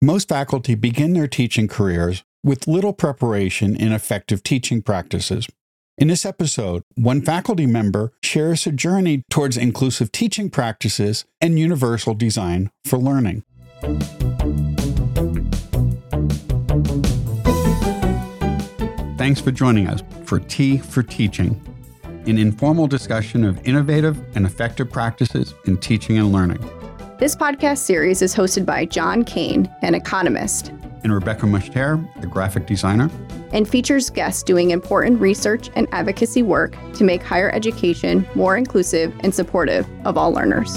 Most faculty begin their teaching careers with little preparation in effective teaching practices. In this episode, one faculty member shares a journey towards inclusive teaching practices and universal design for learning. Thanks for joining us for T for Teaching, an informal discussion of innovative and effective practices in teaching and learning. This podcast series is hosted by John Kane, an economist, and Rebecca Mushtare, a graphic designer, and features guests doing important research and advocacy work to make higher education more inclusive and supportive of all learners.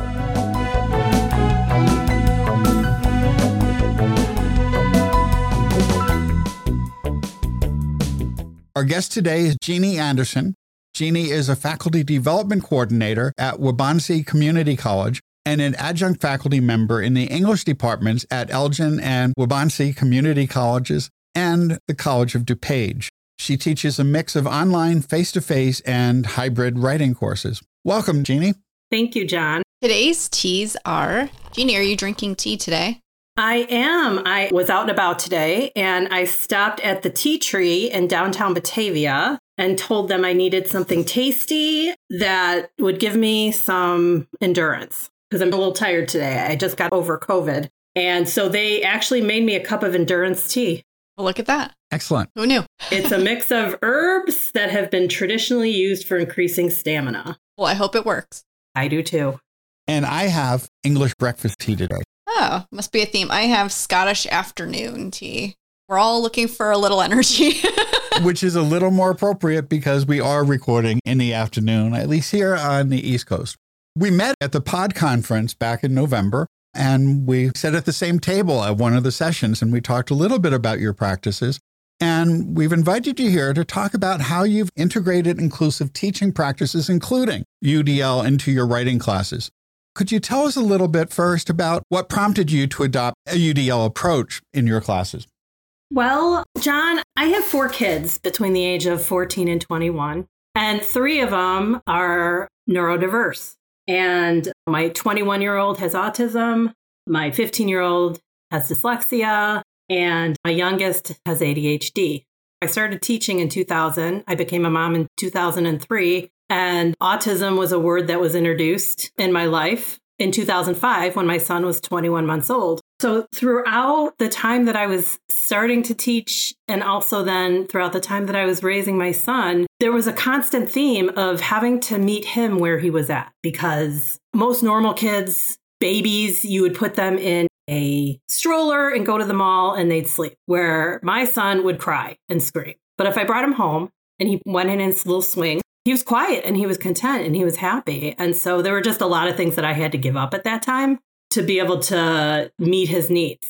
Our guest today is Jeannie Anderson. Jeannie is a faculty development coordinator at Waubonsee Community College and an adjunct faculty member in the English departments at Elgin and Waubonsee Community Colleges and the College of DuPage. She teaches a mix of online, face-to-face, and hybrid writing courses. Welcome, Jeannie. Thank you, John. Today's teas are... Jeannie, are you drinking tea today? I am. I was out and about today, and I stopped at the Tea Tree in downtown Batavia and told them I needed something tasty that would give me some endurance, because I'm a little tired today. I just got over COVID. And so they actually made me a cup of endurance tea. Well, look at that. Excellent. Who knew? It's a mix of herbs that have been traditionally used for increasing stamina. Well, I hope it works. I do too. And I have English breakfast tea today. Oh, must be a theme. I have Scottish afternoon tea. We're all looking for a little energy. Which is a little more appropriate because we are recording in the afternoon, at least here on the East Coast. We met at the Pod Conference back in November, and we sat at the same table at one of the sessions, and we talked a little bit about your practices. And we've invited you here to talk about how you've integrated inclusive teaching practices, including UDL, into your writing classes. Could you tell us a little bit first about what prompted you to adopt a UDL approach in your classes? Well, John, I have 4 kids between the age of 14 and 21, and 3 of them are neurodiverse. And my 21-year-old has autism, my 15-year-old has dyslexia, and my youngest has ADHD. I started teaching in 2000. I became a mom in 2003. And autism was a word that was introduced in my life in 2005 when my son was 21 months old. So throughout the time that I was starting to teach, and also then throughout the time that I was raising my son, there was a constant theme of having to meet him where he was at. Because most normal kids, babies, you would put them in a stroller and go to the mall and they'd sleep, where my son would cry and scream. But if I brought him home and he went in his little swing, he was quiet and he was content and he was happy. And so there were just a lot of things that I had to give up at that time to be able to meet his needs.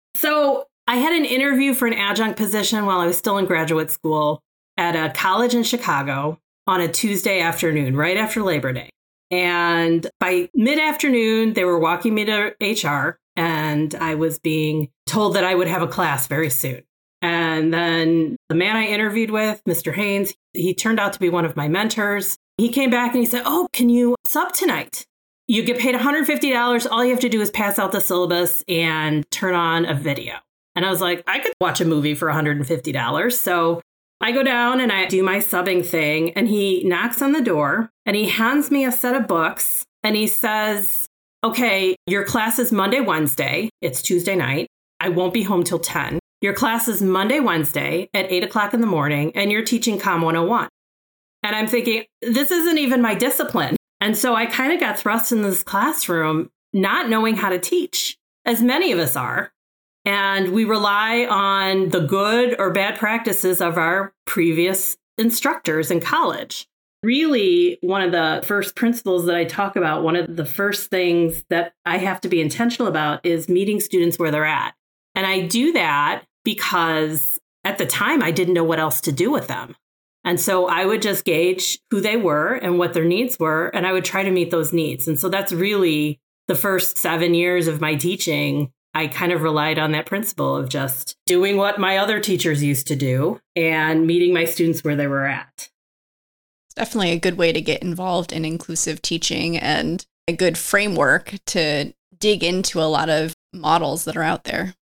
So I had an interview for an adjunct position while I was still in graduate school at a college in Chicago on a Tuesday afternoon, right after Labor Day. And by mid-afternoon, they were walking me to HR and I was being told that I would have a class very soon. And then the man I interviewed with, Mr. Haynes, he turned out to be one of my mentors. He came back and he said, "Oh, can you sub tonight? You get paid $150. All you have to do is pass out the syllabus and turn on a video." And I was like, I could watch a movie for $150. So I go down and I do my subbing thing. And he knocks on the door and he hands me a set of books. And he says, "Okay, your class is Monday, Wednesday. It's Tuesday night. I won't be home till 10. Your class is Monday, Wednesday at 8 o'clock in the morning, and you're teaching COM 101. And I'm thinking, this isn't even my discipline. And so I kind of got thrust in this classroom not knowing how to teach, as many of us are. And we rely on the good or bad practices of our previous instructors in college. Really, one of the first principles that I talk about, one of the first things that I have to be intentional about is meeting students where they're at. And I do that because at the time, I didn't know what else to do with them. And so I would just gauge who they were and what their needs were, and I would try to meet those needs. And so that's really the first 7 years of my teaching. I kind of relied on that principle of just doing what my other teachers used to do and meeting my students where they were at. It's definitely a good way to get involved in inclusive teaching and a good framework to dig into a lot of models that are out there.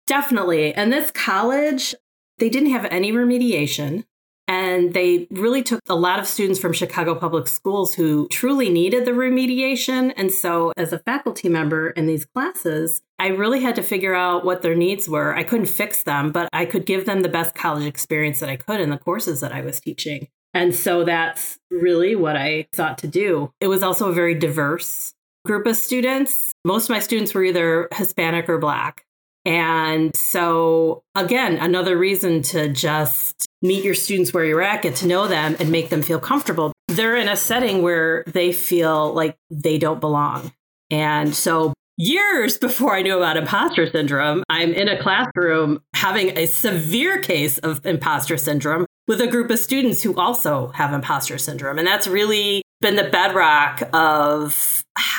Definitely. And this college, they didn't have any remediation. And they really took a lot of students from Chicago Public Schools who truly needed the remediation. And so as a faculty member in these classes, I really had to figure out what their needs were. I couldn't fix them, but I could give them the best college experience that I could in the courses that I was teaching. And so that's really what I sought to do. It was also a very diverse group of students. Most of my students were either Hispanic or Black. And so, again, another reason to just meet your students where you're at, get to know them, and make them feel comfortable. They're in a setting where they feel like they don't belong. And so years before I knew about imposter syndrome, I'm in a classroom having a severe case of imposter syndrome with a group of students who also have imposter syndrome. And that's really been the bedrock of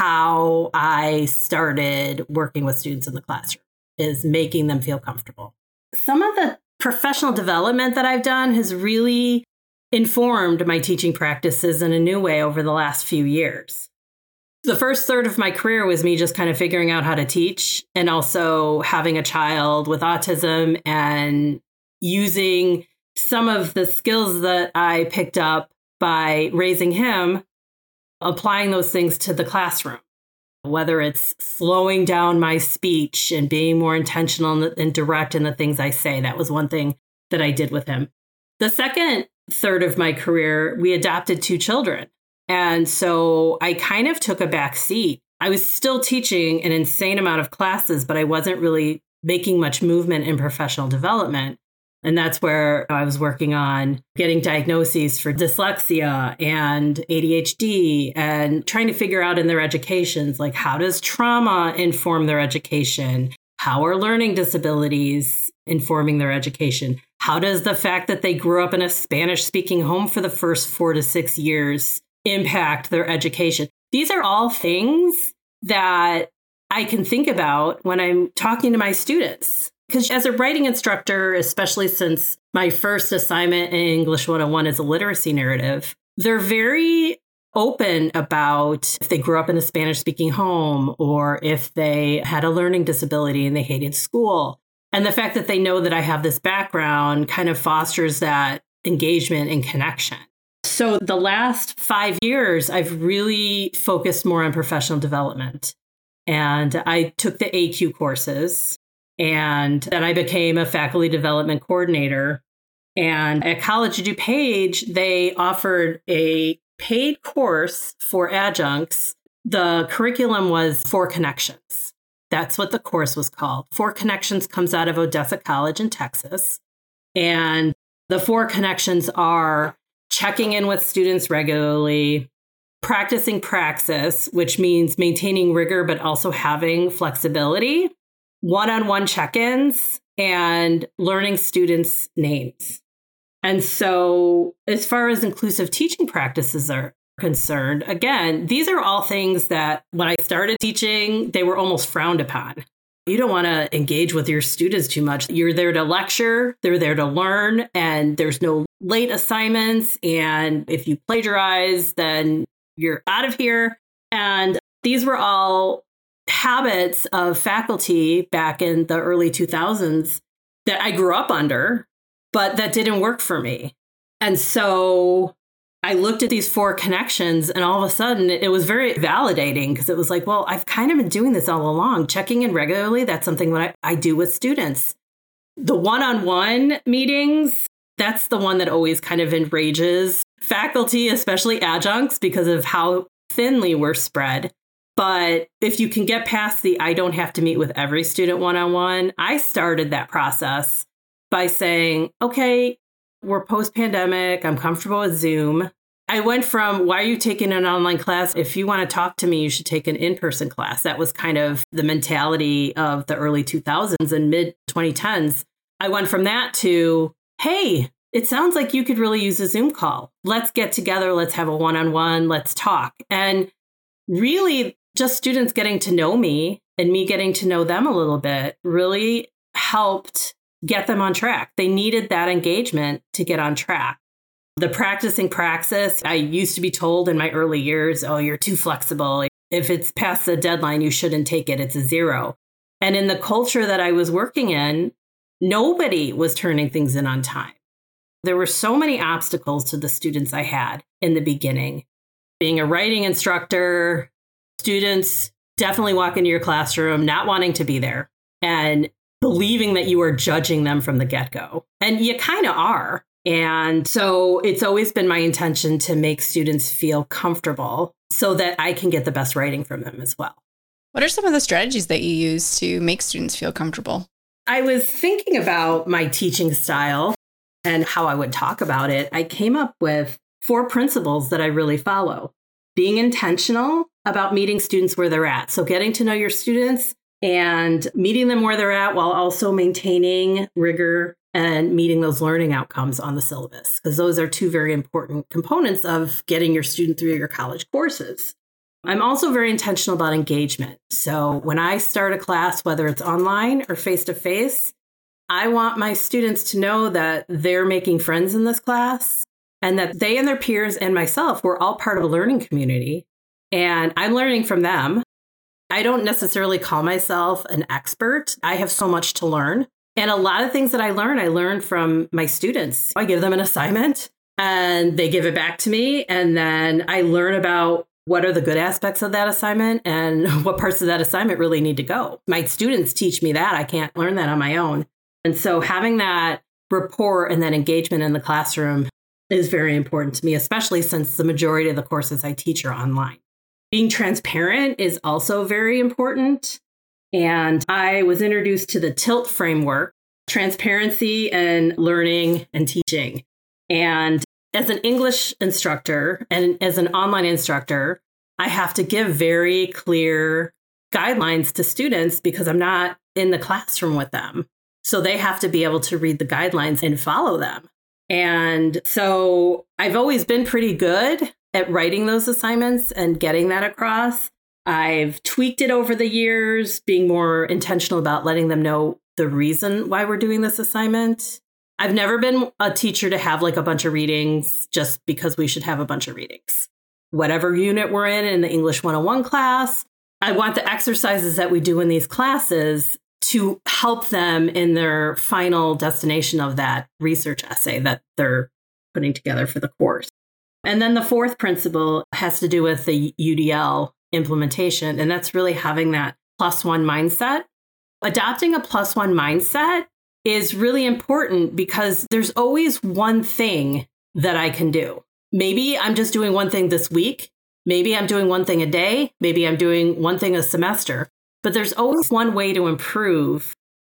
how I started working with students in the classroom, is making them feel comfortable. Some of the professional development that I've done has really informed my teaching practices in a new way over the last few years. The first third of my career was me just kind of figuring out how to teach, and also having a child with autism and using some of the skills that I picked up by raising him, applying those things to the classroom. Whether it's slowing down my speech and being more intentional and direct in the things I say. That was one thing that I did with him. The second third of my career, we adopted 2 children. And so I kind of took a back seat. I was still teaching an insane amount of classes, but I wasn't really making much movement in professional development. And that's where I was working on getting diagnoses for dyslexia and ADHD and trying to figure out in their educations, like, how does trauma inform their education? How are learning disabilities informing their education? How does the fact that they grew up in a Spanish-speaking home for the first 4 to 6 years impact their education? These are all things that I can think about when I'm talking to my students. Because as a writing instructor, especially since my first assignment in English 101 is a literacy narrative, they're very open about if they grew up in a Spanish-speaking home or if they had a learning disability and they hated school. And the fact that they know that I have this background kind of fosters that engagement and connection. So the last 5 years, I've really focused more on professional development. And I took the AQ courses. And then I became a faculty development coordinator. And at College of DuPage, they offered a paid course for adjuncts. The curriculum was 4 Connections. That's what the course was called. 4 Connections comes out of Odessa College in Texas. And the 4 Connections are checking in with students regularly, practicing praxis, which means maintaining rigor, but also having flexibility, one-on-one check-ins, and learning students' names. And so as far as inclusive teaching practices are concerned, again, these are all things that when I started teaching, they were almost frowned upon. You don't want to engage with your students too much. You're there to lecture, they're there to learn, and there's no late assignments. And if you plagiarize, then you're out of here. And these were all habits of faculty back in the early 2000s that I grew up under, but that didn't work for me. And so I looked at these 4 Connections, and all of a sudden it was very validating, because it was like, well, I've kind of been doing this all along. Checking in regularly, that's something that I do with students. The one-on-one meetings, that's the one that always kind of enrages faculty, especially adjuncts, because of how thinly we're spread. But if you can get past the I don't have to meet with every student one-on-one, I started that process by saying, okay, we're post-pandemic, I'm comfortable with Zoom. I went from, why are you taking an online class? If you want to talk to me, you should take an in-person class. That was kind of the mentality of the early 2000s and mid-2010s. I went from that to, hey, it sounds like you could really use a Zoom call. Let's get together. Let's have a one-on-one. Let's talk. And really, just students getting to know me and me getting to know them a little bit really helped get them on track. They needed that engagement to get on track. The practicing praxis, I used to be told in my early years, oh, you're too flexible. If it's past the deadline, you shouldn't take it. It's a 0. And in the culture that I was working in, nobody was turning things in on time. There were so many obstacles to the students I had in the beginning. Being a writing instructor, students definitely walk into your classroom not wanting to be there and believing that you are judging them from the get-go. And you kind of are. And so it's always been my intention to make students feel comfortable so that I can get the best writing from them as well. What are some of the strategies that you use to make students feel comfortable? I was thinking about my teaching style and how I would talk about it. I came up with 4 principles that I really follow. Being intentional about meeting students where they're at. So getting to know your students and meeting them where they're at while also maintaining rigor and meeting those learning outcomes on the syllabus, because those are 2 very important components of getting your student through your college courses. I'm also very intentional about engagement. So when I start a class, whether it's online or face-to-face, I want my students to know that they're making friends in this class and that they and their peers and myself, we're all part of a learning community. And I'm learning from them. I don't necessarily call myself an expert. I have so much to learn. And a lot of things that I learn from my students. I give them an assignment and they give it back to me. And then I learn about what are the good aspects of that assignment and what parts of that assignment really need to go. My students teach me that. I can't learn that on my own. And so having that rapport and that engagement in the classroom is very important to me, especially since the majority of the courses I teach are online. Being transparent is also very important. And I was introduced to the TILT framework, transparency and learning and teaching. And as an English instructor and as an online instructor, I have to give very clear guidelines to students because I'm not in the classroom with them. So they have to be able to read the guidelines and follow them. And so I've always been pretty good at writing those assignments and getting that across. I've tweaked it over the years, being more intentional about letting them know the reason why we're doing this assignment. I've never been a teacher to have like a bunch of readings just because we should have a bunch of readings. Whatever unit we're in the English 101 class, I want the exercises that we do in these classes to help them in their final destination of that research essay that they're putting together for the course. And then the 4th principle has to do with the UDL implementation, and that's really having that +1 mindset. Adopting a +1 mindset is really important because there's always one thing that I can do. Maybe I'm just doing one thing this week. Maybe I'm doing one thing a day. Maybe I'm doing one thing a semester. But there's always one way to improve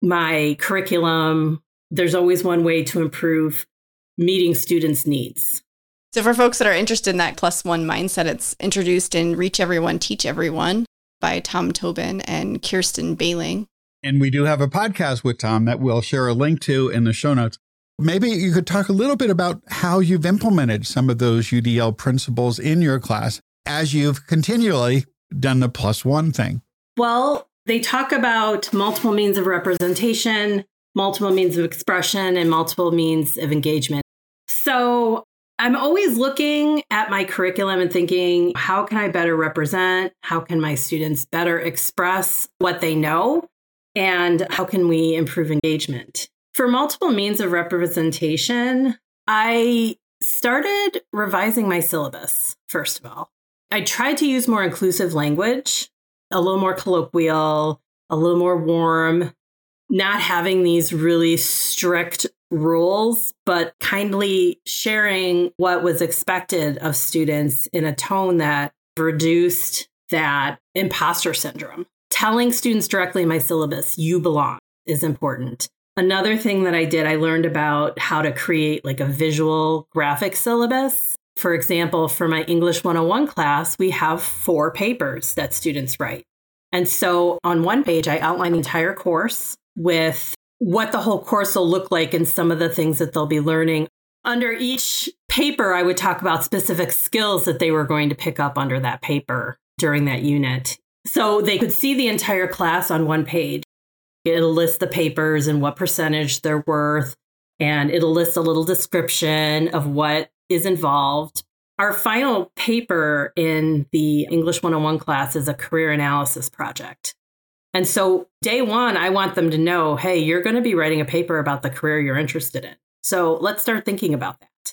my curriculum. There's always one way to improve meeting students' needs. So for folks that are interested in that +1 mindset, it's introduced in Reach Everyone, Teach Everyone by Tom Tobin and Kirsten Bailing. And we do have a podcast with Tom that we'll share a link to in the show notes. Maybe you could talk a little bit about how you've implemented some of those UDL principles in your class as you've continually done the +1 thing. Well, they talk about multiple means of representation, multiple means of expression, and multiple means of engagement. So I'm always looking at my curriculum and thinking, how can I better represent? How can my students better express what they know? And how can we improve engagement? For multiple means of representation, I started revising my syllabus, first of all. I tried to use more inclusive language, a little more colloquial, a little more warm, not having these really strict rules, but kindly sharing what was expected of students in a tone that reduced that imposter syndrome. Telling students directly in my syllabus, you belong, is important. Another thing that I did, I learned about how to create like a visual graphic syllabus. For example, for my English 101 class, we have 4 papers that students write. And so on one page, I outline the entire course with what the whole course will look like and some of the things that they'll be learning. Under each paper, I would talk about specific skills that they were going to pick up under that paper during that unit. So they could see the entire class on one page. It'll list the papers and what percentage they're worth, and it'll list a little description of what is involved. Our final paper in the English 101 class is a career analysis project. And so day one, I want them to know, hey, you're going to be writing a paper about the career you're interested in. So let's start thinking about that.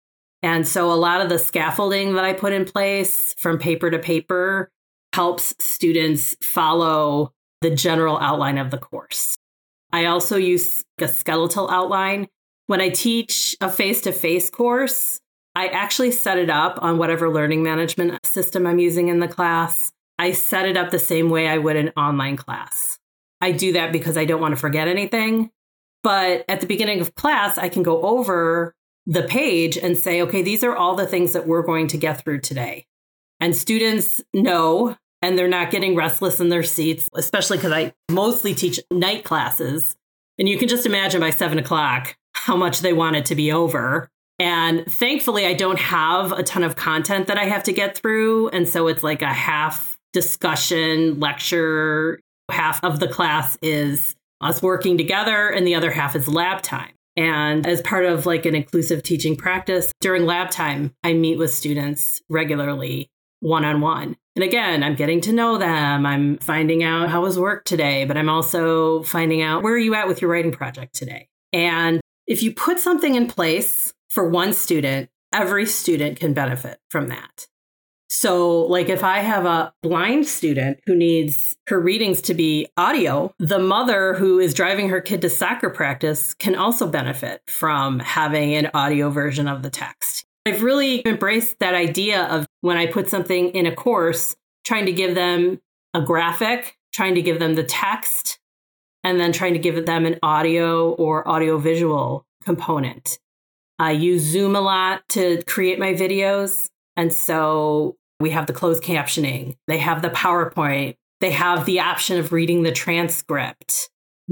And so a lot of the scaffolding that I put in place from paper to paper helps students follow the general outline of the course. I also use a skeletal outline. When I teach a face-to-face course, I actually set it up on whatever learning management system I'm using in the class. I set it up the same way I would an online class. I do that because I don't want to forget anything. But at the beginning of class, I can go over the page and say, okay, these are all the things that we're going to get through today. And students know, and they're not getting restless in their seats, especially because I mostly teach night classes. And you can just imagine by 7 o'clock how much they want it to be over. And thankfully, I don't have a ton of content that I have to get through. And so it's like a half discussion lecture. Half of the class is us working together and the other half is lab time. And as part of like an inclusive teaching practice, during lab time, I meet with students regularly one-on-one. And again, I'm getting to know them. I'm finding out how was work today, but I'm also finding out where are you at with your writing project today? And if you put something in place for one student, every student can benefit from that. So like if I have a blind student who needs her readings to be audio, the mother who is driving her kid to soccer practice can also benefit from having an audio version of the text. I've really embraced that idea of when I put something in a course, trying to give them a graphic, trying to give them the text, and then trying to give them an audio or audiovisual component. I use Zoom a lot to create my videos. And so we have the closed captioning. They have the PowerPoint. They have the option of reading the transcript.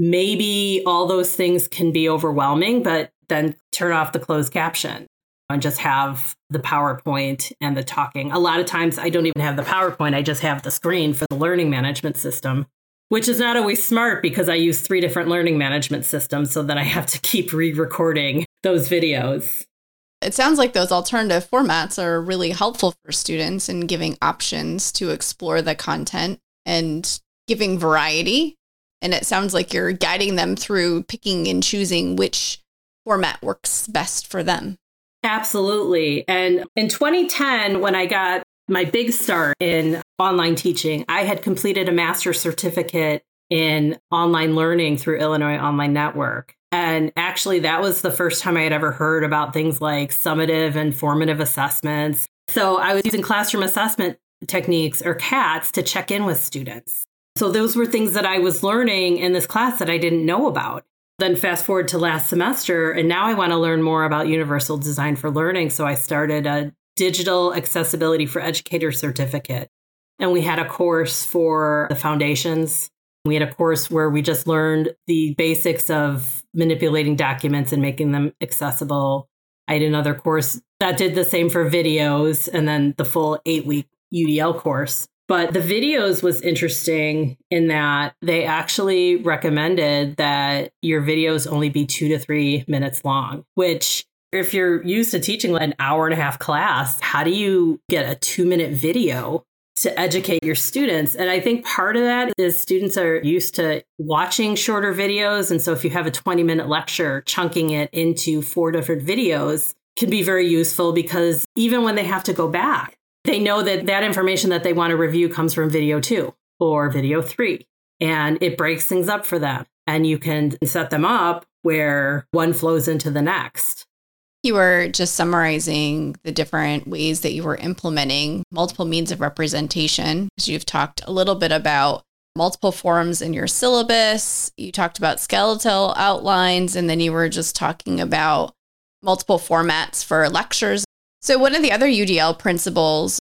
Maybe all those things can be overwhelming, but then turn off the closed caption and just have the PowerPoint and the talking. A lot of times I don't even have the PowerPoint. I just have the screen for the learning management system, which is not always smart because I use 3 different learning management systems so that I have to keep re-recording those videos. It sounds like those alternative formats are really helpful for students in giving options to explore the content and giving variety. And it sounds like you're guiding them through picking and choosing which format works best for them. Absolutely. And in 2010, when I got my big start in online teaching, I had completed a master's certificate in online learning through Illinois Online Network. And actually, that was the first time I had ever heard about things like summative and formative assessments. So I was using classroom assessment techniques, or CATs, to check in with students. So those were things that I was learning in this class that I didn't know about. Then fast forward to last semester, and now I want to learn more about universal design for learning. So I started a digital accessibility for educators certificate. And we had a course for the foundations. We had a course where we just learned the basics of manipulating documents and making them accessible. I had another course that did the same for videos, and then the full 8-week UDL course. But the videos was interesting in that they actually recommended that your videos only be 2 to 3 minutes long, which if you're used to teaching an hour-and-a-half class, how do you get a 2-minute video to educate your students? And I think part of that is students are used to watching shorter videos. And so if you have a 20-minute lecture, chunking it into 4 different videos can be very useful, because even when they have to go back, they know that that information that they want to review comes from video 2 or video 3, and it breaks things up for them. And you can set them up where one flows into the next. You were just summarizing the different ways that you were implementing multiple means of representation. You've talked a little bit about multiple forms in your syllabus. You talked about skeletal outlines, and then you were just talking about multiple formats for lectures. So one of the other UDL principles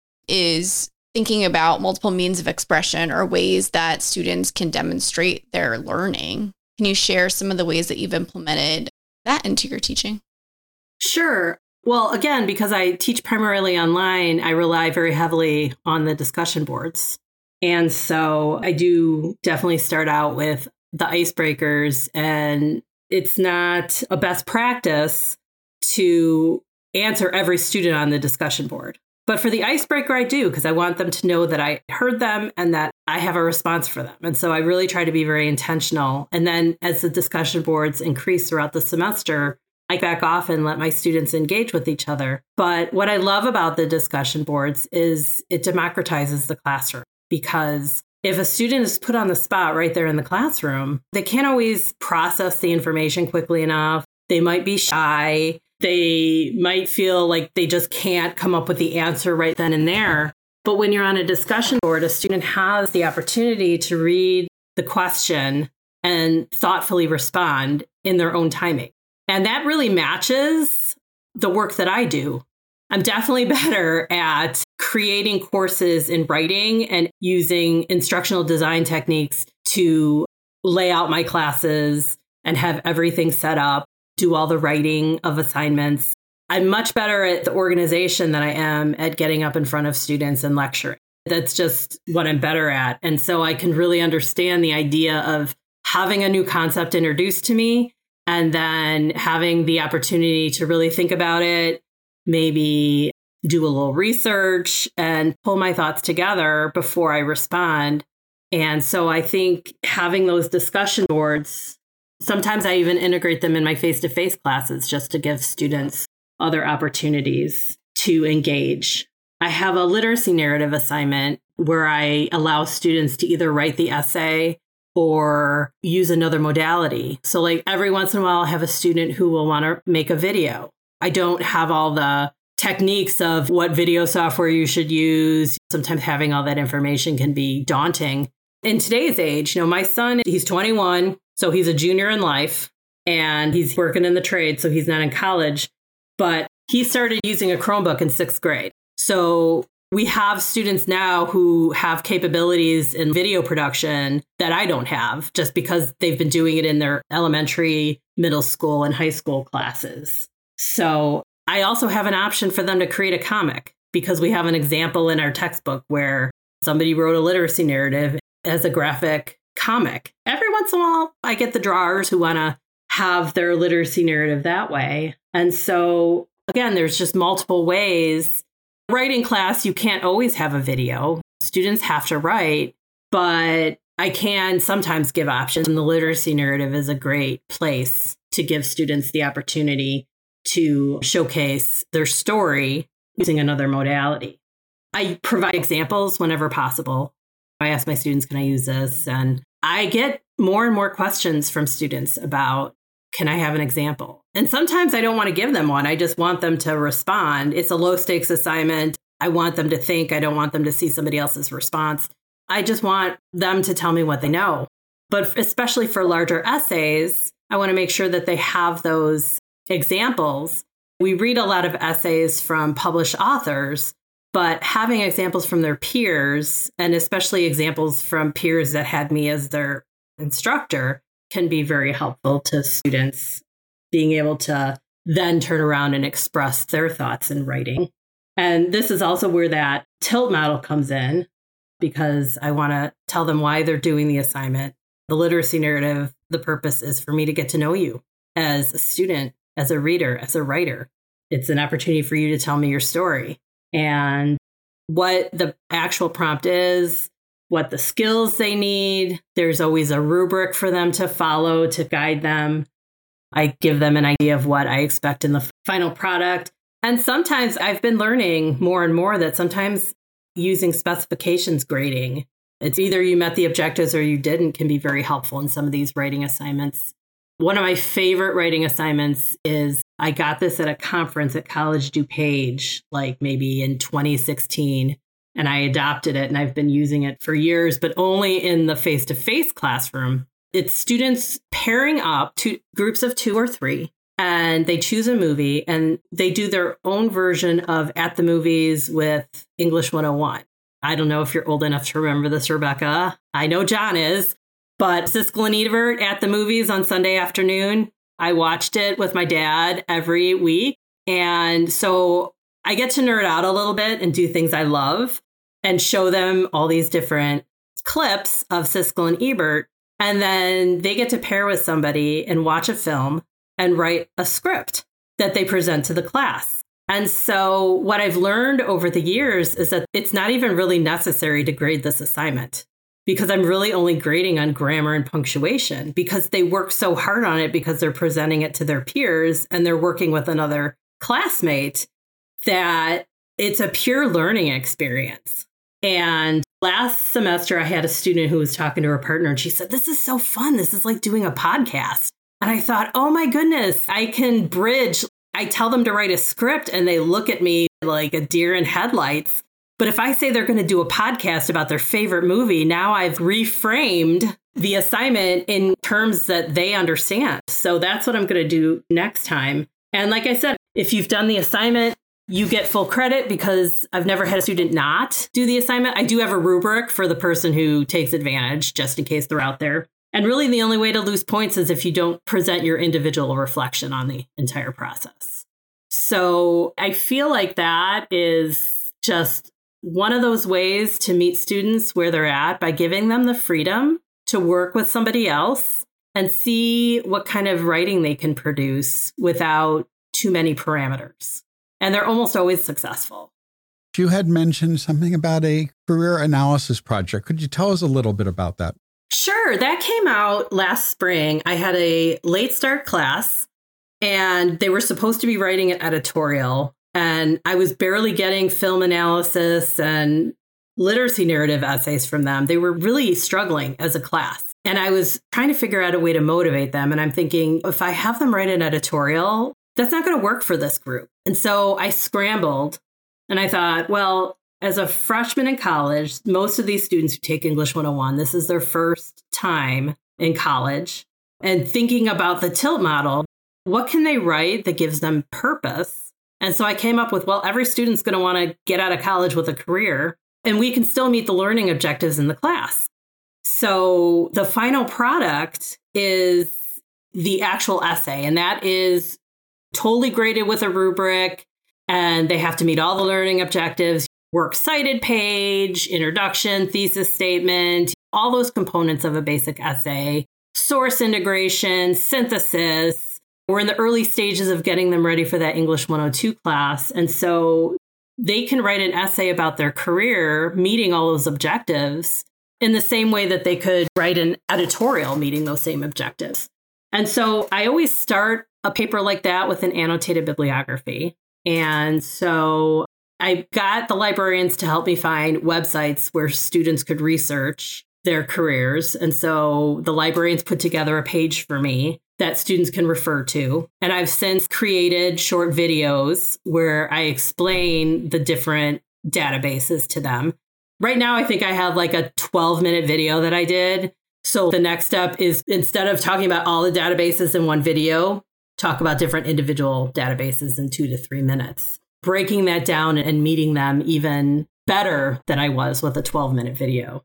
is thinking about multiple means of expression, or ways that students can demonstrate their learning. Can you share some of the ways that you've implemented that into your teaching? Sure. Well, again, because I teach primarily online, I rely very heavily on the discussion boards. And so I do definitely start out with the icebreakers, and it's not a best practice to answer every student on the discussion board. But for the icebreaker, I do, because I want them to know that I heard them and that I have a response for them. And so I really try to be very intentional. And then as the discussion boards increase throughout the semester, I back off and let my students engage with each other. But what I love about the discussion boards is it democratizes the classroom, because if a student is put on the spot right there in the classroom, they can't always process the information quickly enough. They might be shy. They might feel like they just can't come up with the answer right then and there. But when you're on a discussion board, a student has the opportunity to read the question and thoughtfully respond in their own timing. And that really matches the work that I do. I'm definitely better at creating courses in writing and using instructional design techniques to lay out my classes and have everything set up, do all the writing of assignments. I'm much better at the organization than I am at getting up in front of students and lecturing. That's just what I'm better at. And so I can really understand the idea of having a new concept introduced to me and then having the opportunity to really think about it, maybe do a little research and pull my thoughts together before I respond. And so I think having those discussion boards, sometimes I even integrate them in my face-to-face classes just to give students other opportunities to engage. I have a literacy narrative assignment where I allow students to either write the essay or use another modality. So like every once in a while, I have a student who will want to make a video. I don't have all the techniques of what video software you should use. Sometimes having all that information can be daunting. In today's age, my son, he's 21, so he's a junior in life and he's working in the trade, so he's not in college, but he started using a Chromebook in 6th grade. So we have students now who have capabilities in video production that I don't have just because they've been doing it in their elementary, middle school, and high school classes. So I also have an option for them to create a comic because we have an example in our textbook where somebody wrote a literacy narrative as a graphic comic. Every once in a while, I get the drawers who want to have their literacy narrative that way. And so, again, there's just multiple ways. Writing class, you can't always have a video. Students have to write, but I can sometimes give options. And the literacy narrative is a great place to give students the opportunity to showcase their story using another modality. I provide examples whenever possible. I ask my students, can I use this? And I get more and more questions from students about, can I have an example? And sometimes I don't want to give them one. I just want them to respond. It's a low stakes assignment. I want them to think. I don't want them to see somebody else's response. I just want them to tell me what they know. But especially for larger essays, I want to make sure that they have those examples. We read a lot of essays from published authors, but having examples from their peers, and especially examples from peers that had me as their instructor, can be very helpful to students being able to then turn around and express their thoughts in writing. And this is also where that TILT model comes in, because I want to tell them why they're doing the assignment. The literacy narrative, the purpose is for me to get to know you as a student, as a reader, as a writer. It's an opportunity for you to tell me your story and what the actual prompt is, what the skills they need. There's always a rubric for them to follow to guide them. I give them an idea of what I expect in the final product. And sometimes I've been learning more and more that sometimes using specifications grading, it's either you met the objectives or you didn't, can be very helpful in some of these writing assignments. One of my favorite writing assignments is I got this at a conference at College DuPage, like maybe in 2016. And I adopted it and I've been using it for years, but only in the face-to-face classroom. It's students pairing up to groups of 2 or 3, and they choose a movie and they do their own version of At the Movies with English 101. I don't know if you're old enough to remember this, Rebecca. I know John is, but Siskel and Ebert At the Movies on Sunday afternoon. I watched it with my dad every week. And so I get to nerd out a little bit and do things I love and show them all these different clips of Siskel and Ebert. And then they get to pair with somebody and watch a film and write a script that they present to the class. And so what I've learned over the years is that it's not even really necessary to grade this assignment, because I'm really only grading on grammar and punctuation because they work so hard on it because they're presenting it to their peers and they're working with another classmate that it's a pure learning experience. And last semester, I had a student who was talking to her partner and she said, "This is so fun. This is like doing a podcast." And I thought, oh my goodness, I can bridge. I tell them to write a script and they look at me like a deer in headlights. But if I say they're going to do a podcast about their favorite movie, now I've reframed the assignment in terms that they understand. So that's what I'm going to do next time. And like I said, if you've done the assignment, you get full credit because I've never had a student not do the assignment. I do have a rubric for the person who takes advantage, just in case they're out there. And really the only way to lose points is if you don't present your individual reflection on the entire process. So I feel like that is just one of those ways to meet students where they're at by giving them the freedom to work with somebody else and see what kind of writing they can produce without too many parameters. And they're almost always successful. You had mentioned something about a career analysis project. Could you tell us a little bit about that? Sure. That came out last spring. I had a late start class and they were supposed to be writing an editorial. And I was barely getting film analysis and literacy narrative essays from them. They were really struggling as a class. And I was trying to figure out a way to motivate them. And I'm thinking, if I have them write an editorial, that's not going to work for this group. And so I scrambled and I thought, well, as a freshman in college, most of these students who take English 101, this is their first time in college. And thinking about the TILT model, what can they write that gives them purpose? And so I came up with, well, every student's going to want to get out of college with a career, and we can still meet the learning objectives in the class. So the final product is the actual essay, and that is totally graded with a rubric, and they have to meet all the learning objectives, works cited page, introduction, thesis statement, all those components of a basic essay, source integration, synthesis. We're in the early stages of getting them ready for that English 102 class. And so they can write an essay about their career meeting all those objectives in the same way that they could write an editorial meeting those same objectives. And so I always start a paper like that with an annotated bibliography. And so I got the librarians to help me find websites where students could research their careers. And so the librarians put together a page for me that students can refer to. And I've since created short videos where I explain the different databases to them. Right now, I think I have like a 12-minute video that I did. So the next step is, instead of talking about all the databases in one video, talk about different individual databases in 2 to 3 minutes, breaking that down and meeting them even better than I was with a 12-minute video.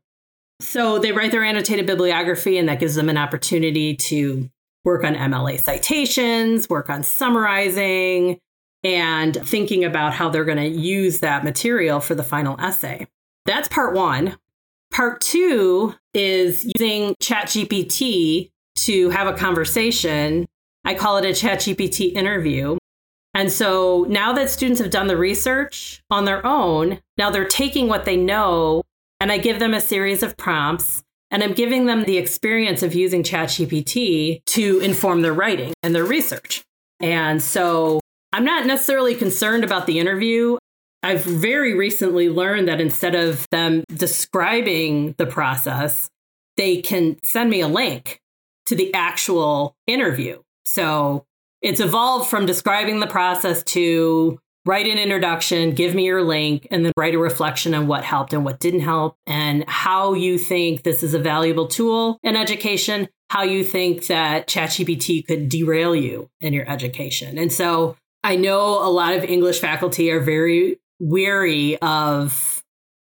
So they write their annotated bibliography, and that gives them an opportunity to work on MLA citations, work on summarizing, and thinking about how they're going to use that material for the final essay. That's part one. Part two is using ChatGPT to have a conversation. I call it a ChatGPT interview. And so now that students have done the research on their own, now they're taking what they know, and I give them a series of prompts. And I'm giving them the experience of using ChatGPT to inform their writing and their research. And so I'm not necessarily concerned about the interview. I've very recently learned that instead of them describing the process, they can send me a link to the actual interview. So it's evolved from describing the process to write an introduction, give me your link, and then write a reflection on what helped and what didn't help, and how you think this is a valuable tool in education, how you think that ChatGPT could derail you in your education. And so I know a lot of English faculty are very weary of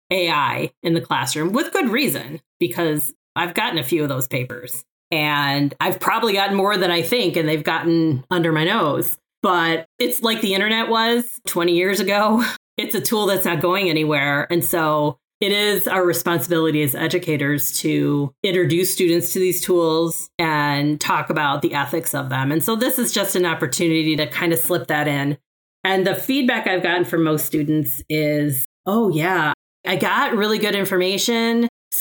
AI in the classroom, with good reason, because I've gotten a few of those papers, and I've probably gotten more than I think, and they've gotten under my nose. But it's like the internet was 20 years ago. It's a tool that's not going anywhere. And so it is our responsibility as educators to introduce students to these tools and talk about the ethics of them. And so this is just an opportunity to kind of slip that in. And the feedback I've gotten from most students is, oh, yeah, I got really good information.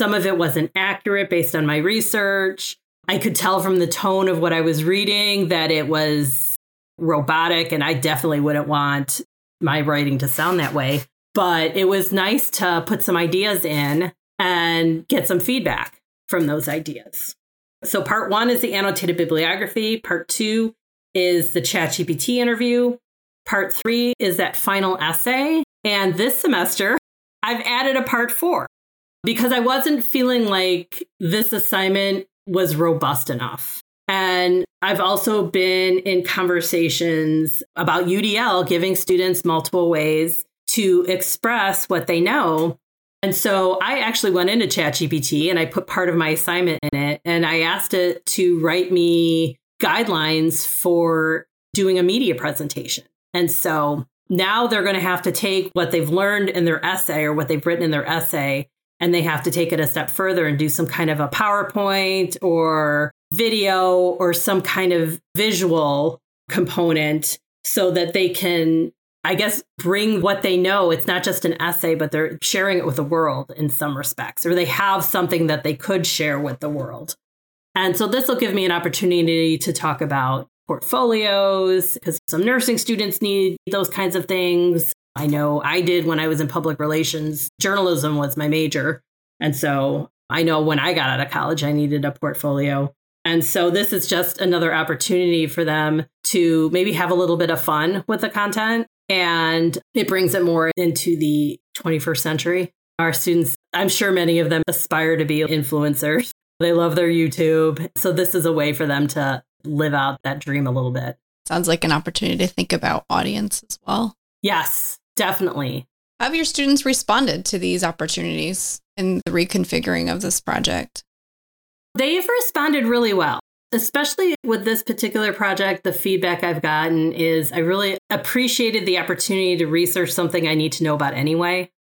Some of it wasn't accurate based on my research. I could tell from the tone of what I was reading that it was robotic, and I definitely wouldn't want my writing to sound that way. But it was nice to put some ideas in and get some feedback from those ideas. So part 1 is the annotated bibliography. Part 2 is the ChatGPT interview. Part 3 is that final essay. And this semester, I've added a part 4 because I wasn't feeling like this assignment was robust enough. And I've also been in conversations about UDL, giving students multiple ways to express what they know. And so I actually went into ChatGPT and I put part of my assignment in it. And I asked it to write me guidelines for doing a media presentation. And so now they're going to have to take what they've learned in their essay or what they've written in their essay, and they have to take it a step further and do some kind of a PowerPoint or video or some kind of visual component so that they can, I guess, bring what they know. It's not just an essay, but they're sharing it with the world in some respects, or they have something that they could share with the world. And so this will give me an opportunity to talk about portfolios, because some nursing students need those kinds of things. I know I did when I was in public relations. Journalism was my major. And so I know when I got out of college, I needed a portfolio. And so this is just another opportunity for them to maybe have a little bit of fun with the content. And it brings it more into the 21st century. Our students, I'm sure many of them aspire to be influencers. They love their YouTube. So this is a way for them to live out that dream a little bit. Sounds like an opportunity to think about audience as well. Yes, definitely. How have your students responded to these opportunities in the reconfiguring of this project? They've responded really well, especially with this particular project. The feedback I've gotten is I really appreciated the opportunity to research something I need to know about anyway.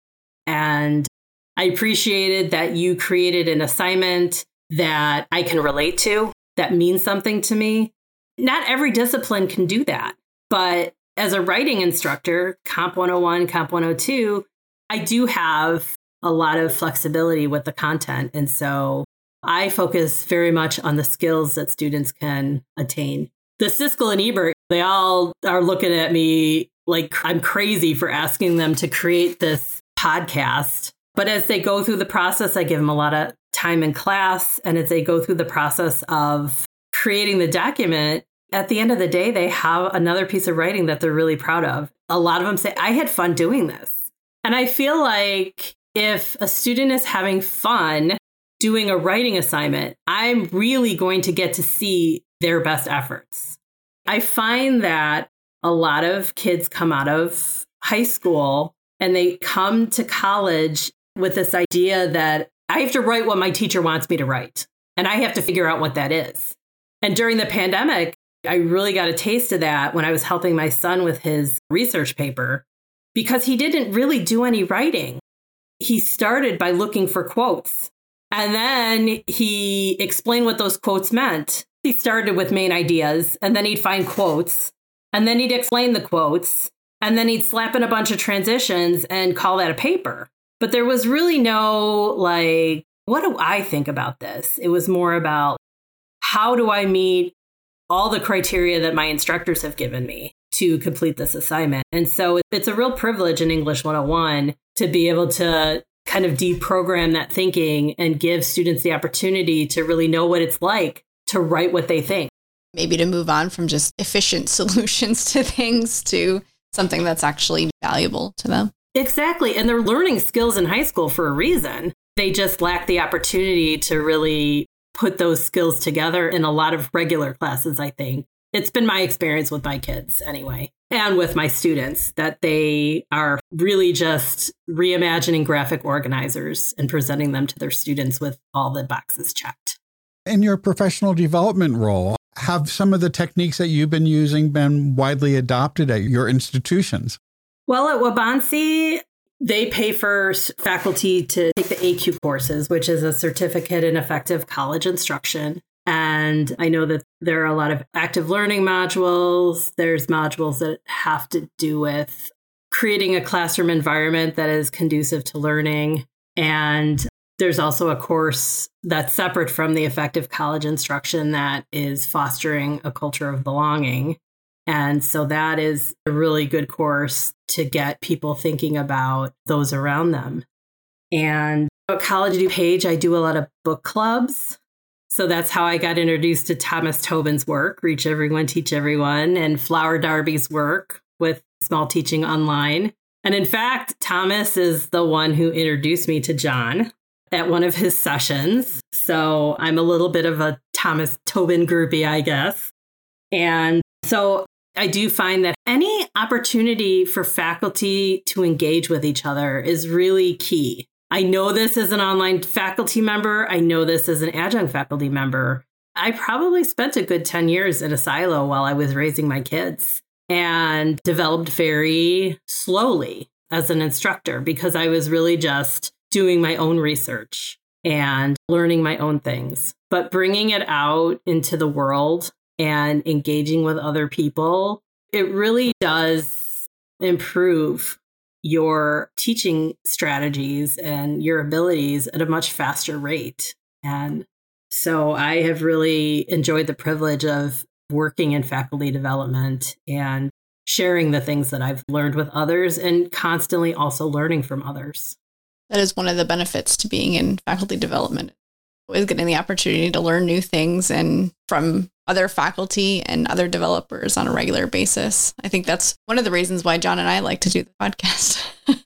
And I appreciated that you created an assignment that I can relate to, that means something to me. Not every discipline can do that. But as a writing instructor, Comp 101, Comp 102, I do have a lot of flexibility with the content. And so I focus very much on the skills that students can attain. The Siskel and Ebert, they all are looking at me like I'm crazy for asking them to create this podcast. But as they go through the process, I give them a lot of time in class. And as they go through the process of creating the document, at the end of the day, they have another piece of writing that they're really proud of. A lot of them say, I had fun doing this. And I feel like if a student is having fun doing a writing assignment, I'm really going to get to see their best efforts. I find that a lot of kids come out of high school and they come to college with this idea that I have to write what my teacher wants me to write, and I have to figure out what that is. And during the pandemic, I really got a taste of that when I was helping my son with his research paper, because he didn't really do any writing. He started by looking for quotes, and then he explained what those quotes meant. He started with main ideas, and then he'd find quotes, and then he'd explain the quotes, and then he'd slap in a bunch of transitions and call that a paper. But there was really no, like, what do I think about this? It was more about, how do I meet all the criteria that my instructors have given me to complete this assignment? And so it's a real privilege in English 101 to be able to kind of deprogram that thinking and give students the opportunity to really know what it's like to write what they think. Maybe to move on from just efficient solutions to things to something that's actually valuable to them. Exactly. And they're learning skills in high school for a reason. They just lack the opportunity to really put those skills together in a lot of regular classes, I think. It's been my experience with my kids anyway, and with my students, that they are really just reimagining graphic organizers and presenting them to their students with all the boxes checked. In your professional development role, have some of the techniques that you've been using been widely adopted at your institutions? Well, at Waubonsee, they pay for faculty to take the AQ courses, which is a certificate in effective college instruction. And I know that there are a lot of active learning modules. There's modules that have to do with creating a classroom environment that is conducive to learning. And there's also a course that's separate from the effective college instruction that is fostering a culture of belonging. And so that is a really good course to get people thinking about those around them. And at College DuPage, I do a lot of book clubs. So that's how I got introduced to Thomas Tobin's work, Reach Everyone, Teach Everyone, and Flower Darby's work with Small Teaching Online. And in fact, Thomas is the one who introduced me to John at one of his sessions. So I'm a little bit of a Thomas Tobin groupie, I guess. And so I do find that any opportunity for faculty to engage with each other is really key. I know this as an online faculty member. I know this as an adjunct faculty member. I probably spent a good 10 years in a silo while I was raising my kids and developed very slowly as an instructor because I was really just doing my own research and learning my own things. But bringing it out into the world and engaging with other people, it really does improve your teaching strategies and your abilities at a much faster rate. And so I have really enjoyed the privilege of working in faculty development and sharing the things that I've learned with others and constantly also learning from others. That is one of the benefits to being in faculty development, always getting the opportunity to learn new things and from other faculty and other developers on a regular basis. I think that's one of the reasons why John and I like to do the podcast.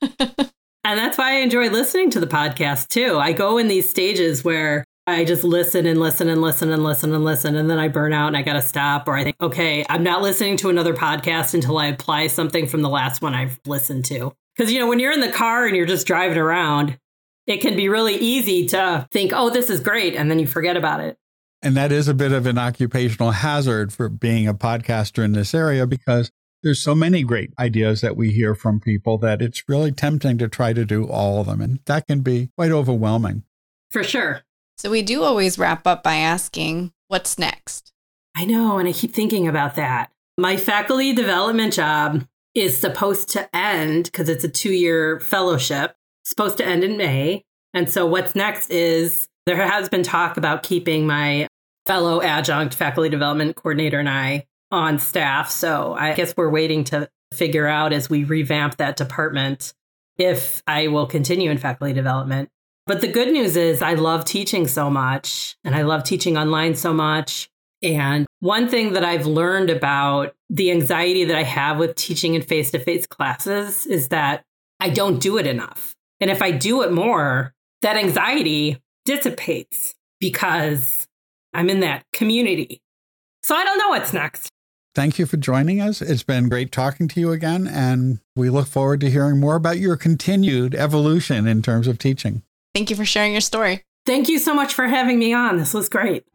And that's why I enjoy listening to the podcast too. I go in these stages where I just listen and listen and listen and listen and listen. And then I burn out and I got to stop. Or I think, okay, I'm not listening to another podcast until I apply something from the last one I've listened to. Because, when you're in the car and you're just driving around, it can be really easy to think, oh, this is great. And then you forget about it. And that is a bit of an occupational hazard for being a podcaster in this area because there's so many great ideas that we hear from people that it's really tempting to try to do all of them. And that can be quite overwhelming. For sure. So we do always wrap up by asking, what's next? I know. And I keep thinking about that. My faculty development job is supposed to end because it's a 2-year fellowship, supposed to end in May. And so what's next is there has been talk about keeping my fellow adjunct faculty development coordinator and I on staff. So I guess we're waiting to figure out as we revamp that department if I will continue in faculty development. But the good news is I love teaching so much and I love teaching online so much. And one thing that I've learned about the anxiety that I have with teaching in face-to-face classes is that I don't do it enough. And if I do it more, that anxiety dissipates because I'm in that community. So I don't know what's next. Thank you for joining us. It's been great talking to you again, and we look forward to hearing more about your continued evolution in terms of teaching. Thank you for sharing your story. Thank you so much for having me on. This was great.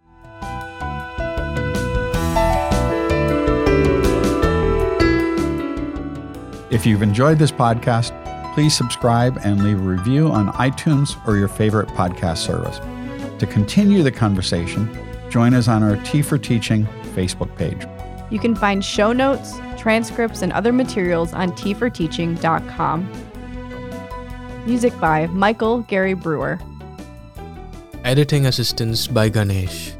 If you've enjoyed this podcast, please subscribe and leave a review on iTunes or your favorite podcast service. To continue the conversation, join us on our Tea for Teaching Facebook page. You can find show notes, transcripts, and other materials on teaforteaching.com. Music by Michael Gary Brewer. Editing assistance by Ganesh.